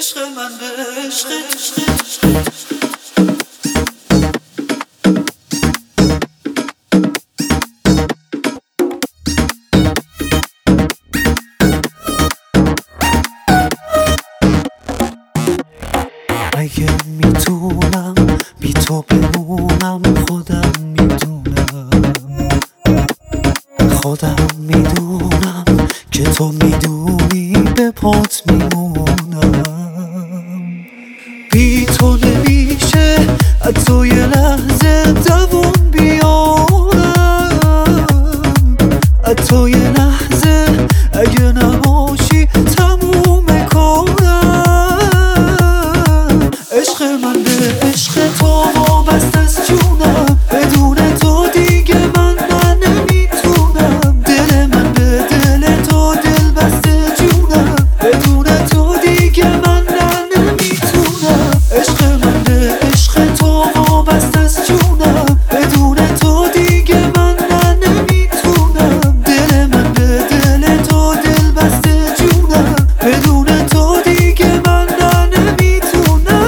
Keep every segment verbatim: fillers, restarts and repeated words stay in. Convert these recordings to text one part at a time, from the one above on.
عشق من به عشق عشق اگه میتونم بی تو بمونم خودم میدونم خودم میدونم که تو میدونی به پات میمونم بی تو نمیشه حتی یه لحظه دوون بیارم حتی یه لحظه اگه نباشی تموم کارم عشق من به عشق تو وابسته است جونم بدون تو دیگه من من نمیتونم دل من به دل تو دل بسته جونم بدون تو دیگه من من نمیتونم عشق من به عشق تو وابسته است جونم بدون تو دیگه من من نمیتونم دل من به دل تو دل بسته جونم بدون تو دیگه من من نمیتونم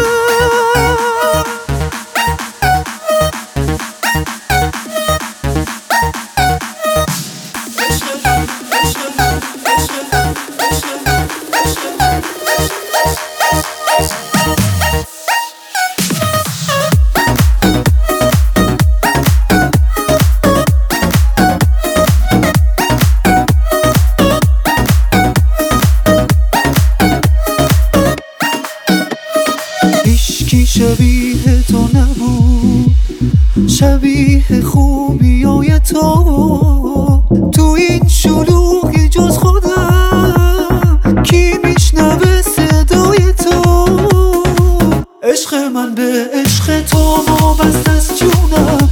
هیچکی شبیه تو نبود شبیه خوبیای تو تو این شلوغی جز خودم کی میشنوه صدای تو عشق من به عشق تو وابسته است جونم